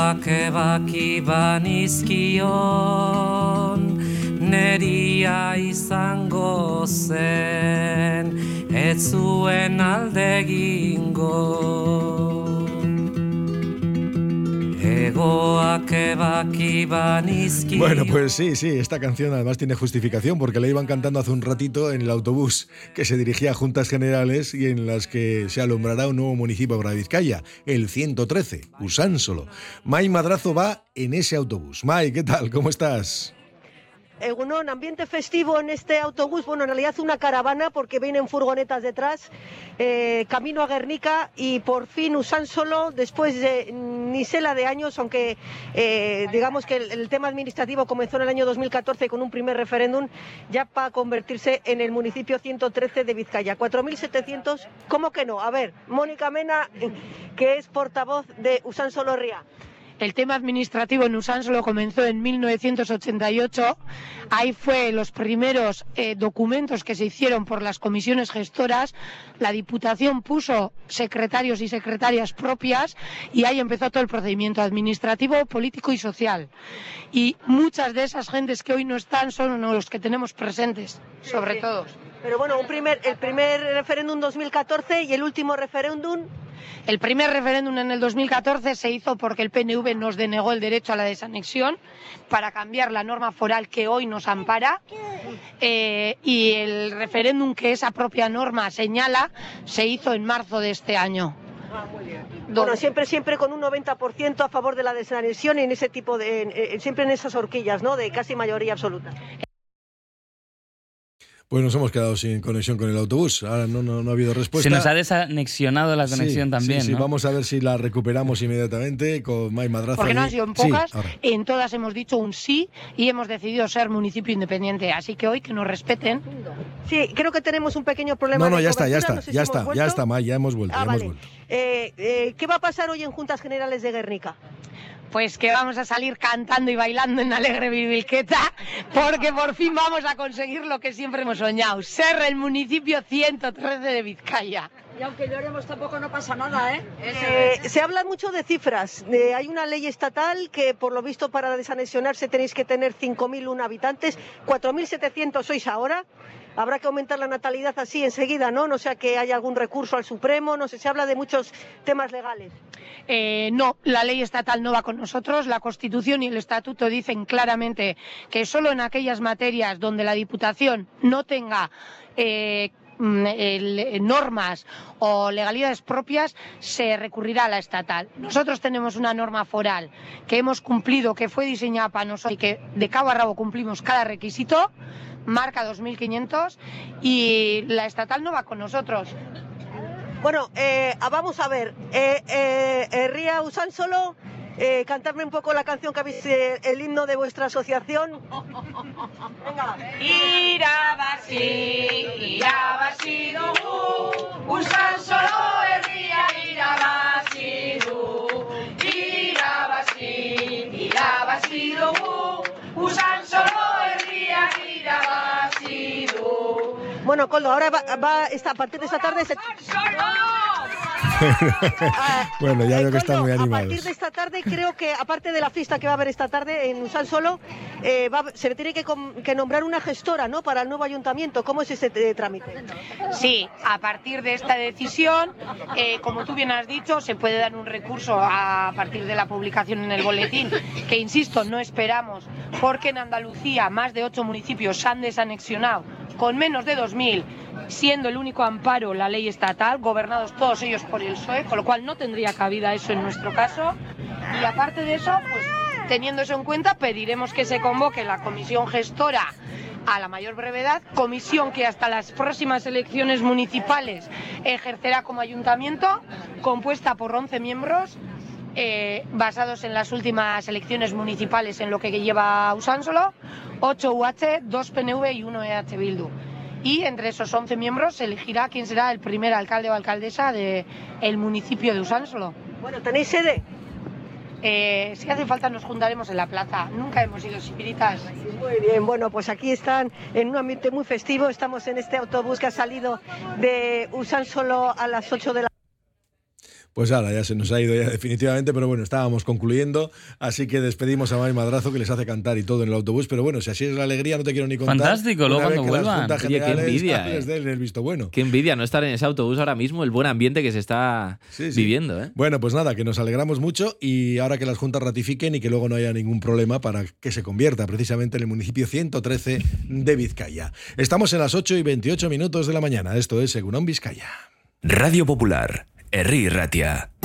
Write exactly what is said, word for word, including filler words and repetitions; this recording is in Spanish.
Egoak ebaki banizkion, neria izango zen, ez zuen alde egingo. Bueno, pues sí, sí, esta canción además tiene justificación porque la iban cantando hace un ratito en el autobús que se dirigía a Juntas Generales y en las que se alumbrará un nuevo municipio para Vizcaya, el ciento trece, Usánsolo. Mai Madrazo va en ese autobús. Mai, ¿qué tal? ¿Cómo estás? Egunon, ambiente festivo en este autobús, bueno, en realidad una caravana porque vienen furgonetas detrás, eh, camino a Guernica y por fin Usánsolo, después de ni sé la de años, aunque eh, digamos que el, el tema administrativo comenzó en el año dos mil catorce con un primer referéndum, ya para convertirse en el municipio ciento trece de Vizcaya, cuatro mil setecientos, ¿cómo que no? A ver, Mónica Mena, que es portavoz de Usánsolo Ría. El tema administrativo en Usánsolo comenzó en mil novecientos ochenta y ocho. Ahí fue los primeros eh, documentos que se hicieron por las comisiones gestoras. La Diputación puso secretarios y secretarias propias y ahí empezó todo el procedimiento administrativo, político y social. Y muchas de esas gentes que hoy no están son los que tenemos presentes, sobre sí, sí. todo. Pero bueno, un primer, el primer referéndum dos mil catorce y el último referéndum... El primer referéndum en el dos mil catorce se hizo porque el P N V nos denegó el derecho a la desanexión para cambiar la norma foral que hoy nos ampara, eh, y el referéndum que esa propia norma señala se hizo en marzo de este año. Ah, muy bien. Bueno, siempre, siempre con un noventa por ciento a favor de la desanexión y en ese tipo de, en, siempre en esas horquillas, ¿no? De casi mayoría absoluta. Pues nos hemos quedado sin conexión con el autobús. Ahora no, no, no ha habido respuesta. Se nos ha desanexionado la conexión sí, también, sí, sí, ¿no? Vamos a ver si la recuperamos inmediatamente con Mai Madrazo. Porque no han sido en pocas, sí, en todas hemos dicho un sí y hemos decidido ser municipio independiente. Así que hoy que nos respeten. Sí, creo que tenemos un pequeño problema. No, no, de ya está, ya está, no sé ya si está, ya está, Mai, ya hemos vuelto. Ah, ya vale. hemos vuelto. Eh, eh, ¿Qué va a pasar hoy en Juntas Generales de Guernica? Pues que vamos a salir cantando y bailando en Alegre Bilbilqueta, porque por fin vamos a conseguir lo que siempre hemos soñado, ser el municipio ciento trece de Vizcaya. Y aunque lloremos tampoco no pasa nada, ¿eh? eh se habla mucho de cifras. Eh, hay una ley estatal que por lo visto para desanexionarse tenéis que tener cinco mil uno habitantes, cuatro mil setecientos sois ahora. Habrá que aumentar la natalidad así enseguida, ¿no? No sea que haya algún recurso al Supremo, no sé, se habla de muchos temas legales. Eh, no, la ley estatal no va con nosotros, la Constitución y el Estatuto dicen claramente que solo en aquellas materias donde la Diputación no tenga eh, normas o legalidades propias se recurrirá a la estatal. Nosotros tenemos una norma foral que hemos cumplido, que fue diseñada para nosotros y que de cabo a rabo cumplimos cada requisito, marca dos mil quinientos, y la estatal no va con nosotros. Bueno, eh, vamos a ver, eh, eh, eh, Ría Usánsolo, eh, cantarme un poco la canción que habéis, eh, el himno de vuestra asociación. Venga. Irabasi, irabasi dugu, Usánsolo herria irabasi du. Irabasi, irabasi dugu, Usánsolo herria irabasi du. Bueno, Koldo, ahora va, va esta, a partir de esta tarde... Se... Bueno, ya veo que están muy animados. A partir de esta tarde, creo que, aparte de la fiesta que va a haber esta tarde en Usánsolo, eh, va, se le tiene que, que nombrar una gestora, ¿no?, para el nuevo ayuntamiento. ¿Cómo es ese eh, trámite? Sí, a partir de esta decisión, eh, como tú bien has dicho, se puede dar un recurso a partir de la publicación en el boletín, que insisto, no esperamos, porque en Andalucía más de ocho municipios se han desanexionado con menos de dos mil, siendo el único amparo la ley estatal, gobernados todos ellos por el P S O E, con lo cual no tendría cabida eso en nuestro caso. Y aparte de eso, pues teniendo eso en cuenta, pediremos que se convoque la comisión gestora a la mayor brevedad, comisión que hasta las próximas elecciones municipales ejercerá como ayuntamiento, compuesta por once miembros, eh, basados en las últimas elecciones municipales en lo que lleva Usánsolo, ocho U H, dos P N V y uno E H Bildu. Y entre esos once miembros se elegirá quién será el primer alcalde o alcaldesa del municipio de Usánsolo. Bueno, ¿tenéis sede? Eh, si hace falta nos juntaremos en la plaza. Nunca hemos sido espíritas. Muy bien, bueno, pues aquí están en un ambiente muy festivo. Estamos en este autobús que ha salido de Usánsolo a las ocho de la Pues ahora ya se nos ha ido ya definitivamente, pero bueno, estábamos concluyendo, así que despedimos a Mari Madrazo, que les hace cantar y todo en el autobús, pero bueno, si así es la alegría, no te quiero ni contar. Fantástico, luego cuando vuelvan. Oye, qué envidia, les den el visto bueno. Qué envidia no estar en ese autobús ahora mismo, el buen ambiente que se está sí, sí. viviendo, ¿eh? Bueno, pues nada, que nos alegramos mucho y ahora que las juntas ratifiquen y que luego no haya ningún problema para que se convierta precisamente en el municipio ciento trece de Vizcaya. Estamos en las ocho y veintiocho minutos de la mañana, esto es Egunon Vizcaya. Radio Popular, Herri Ratia.